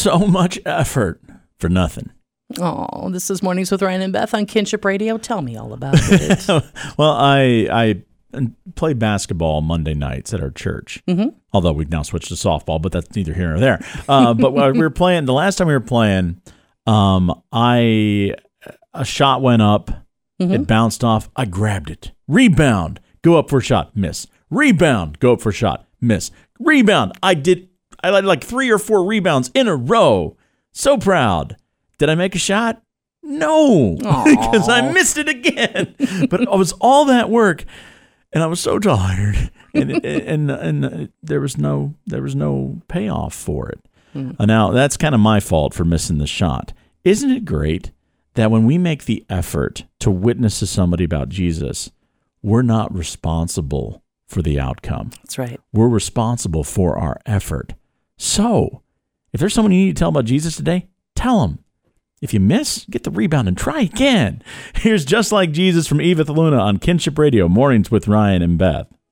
So much effort for nothing. Oh, this is Mornings with Ryan and Beth on Kinship Radio. Tell me all about it. Well, I play basketball Monday nights at our church. Mm-hmm. Although we've now switched to softball, but that's neither here nor there. But we were playing, the last time we were playing, a shot went up. Mm-hmm. It bounced off. I grabbed it. Rebound. Go up for a shot. Miss. Rebound. Go up for a shot. Miss. Rebound. I had like 3 or 4 rebounds in a row. So proud. Did I make a shot? No, because I missed it again. But it was all that work, and I was so tired, and there was no payoff for it. Now that's kind of my fault for missing the shot. Isn't it great that when we make the effort to witness to somebody about Jesus, we're not responsible for the outcome? That's right. We're responsible for our effort. So, if there's someone you need to tell about Jesus today, tell them. If you miss, get the rebound and try again. Here's Just Like Jesus from Edith Luna on Kinship Radio, Mornings with Ryan and Beth.